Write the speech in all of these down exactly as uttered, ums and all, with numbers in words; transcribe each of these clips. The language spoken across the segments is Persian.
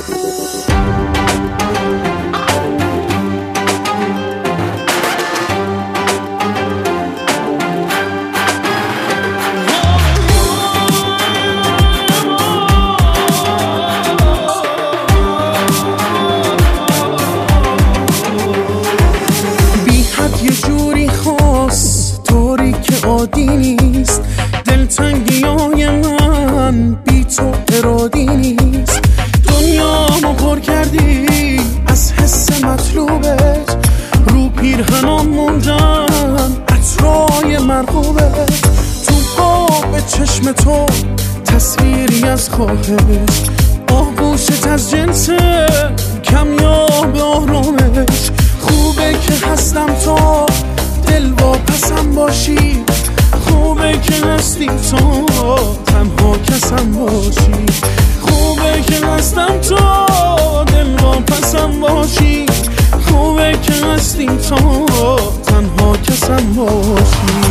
عادی نیست دلتنگیای من بی تو ارادی نیست. دنیامو پر کردی از حس مطلوبت، رو پیرهنام موندن عطرای مرغوبت. تو قاب چشم تو تصویری از خواهش، آغوشت از جنس کمیاب آرامش. خوبه که هستم تا دل واپسم باشی، خوبه که هستی تو تنها کسم باشی. خوبه که هستم تو دل واپسم باشی، خوبه که هستی تو تنها کسم باشی.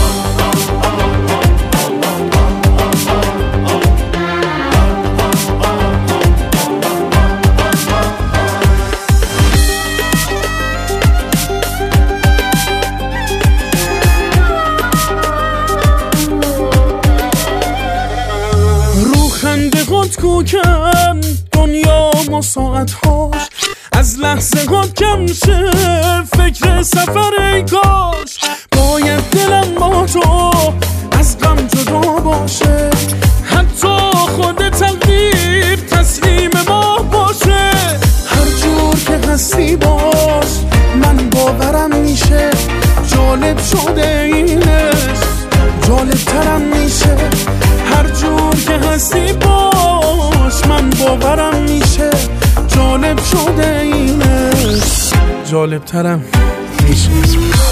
خنده خود کوکن دنیا ما ساعتهاش، از لحظه خود کم شه فکر سفر ای کاش. باید دلم با تو از غم جدا باشه، حتی خود تقدیر تسلیم ما باشه. هر جور که هستی باش من باورم میشه، جالب شده اینش جالب ترم میشه. هر جور که هستی باش من باورم میشه، جالب شده اینش جالب ترم میشه.